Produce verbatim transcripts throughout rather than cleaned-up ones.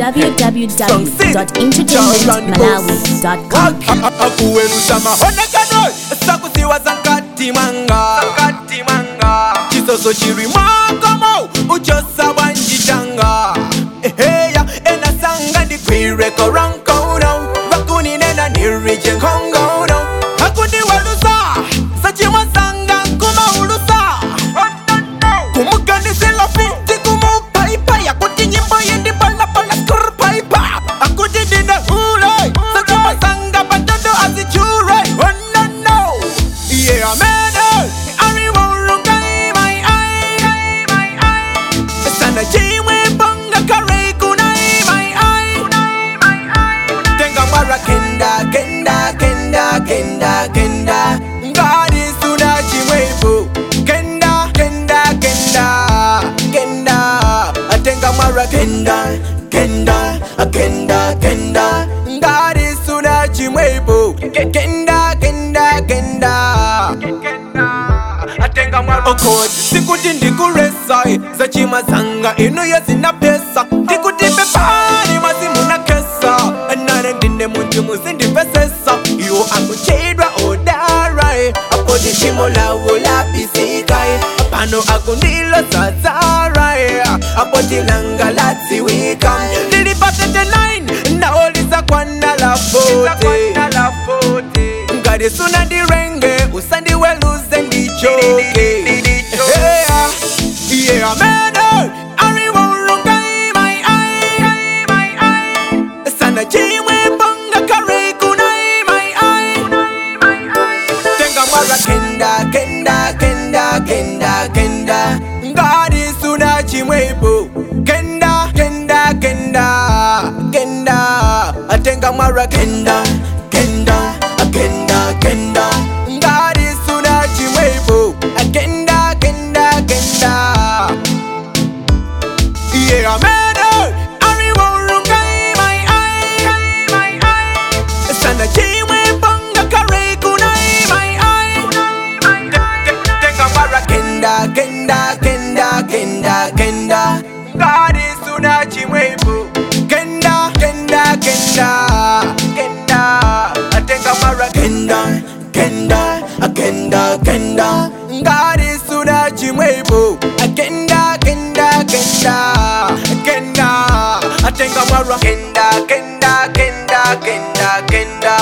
w w w dot entertainment malawi dot com. Akuweruza mahonekano sakusiwa zankati manga zankati manga chisoso chiri mwakomo uchosa wanjitanga eheya enasanga ndi kwireko rankono vakuni nena nirije kongono hakundi walusa sachimwa sanga kuma ulusa kumuganisila fiti kumupaipa yakuti nyimbo yendi bala bala skur paipa akuti dina hule sachimwa sanga batoto azichure oh no no yeah man ari wongai my eye my eye sana chiwe bonga kare kunai my eye my eye tenga mara kenda kenda kenda kenda kenda ngari suna chimwepo kenda kenda kenda kenda atenga mara kenda kenda kenda kenda ngari suna chimwepo kenda kenda kenda atenga mara okoti sikuti ndikuresa zachima zanga ino yazina pesa ndikuti pepani mazimu na kesa nare ndine muntu muzindipesesa iwo akuchedwa odarai apodi chimo lawo lapisikae apano akundilo sazarai apodi langa latsiwika lilipatete nine naoliza kwana la fote ngade suna ndirenge usandi weluze ndichoke yeah man ari wongai my eye my eye sana chimwe bonga kare kunai my eye tenga mara kenda kenda kenda kenda kenda ngadi suna chimwepo kenda kenda kenda kenda atenga mara kenda kenda kenda kenda ngadi suna chimwepo kenda kenda kenda yeah man ari wongai my eye my eye sana chimwe bonga kare kunai my eye tenga mara kenda kenda kenda kenda kenda ngadi suna chimwepo kenda kenda kenda kenda atenga mara kenda kenda kenda kenda ngadi suna chimwepo kenda kenda kenda kenda atenga mara kenda kenda kenda kenda kenda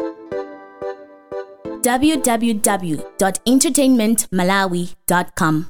w w w dot entertainment malawi dot com.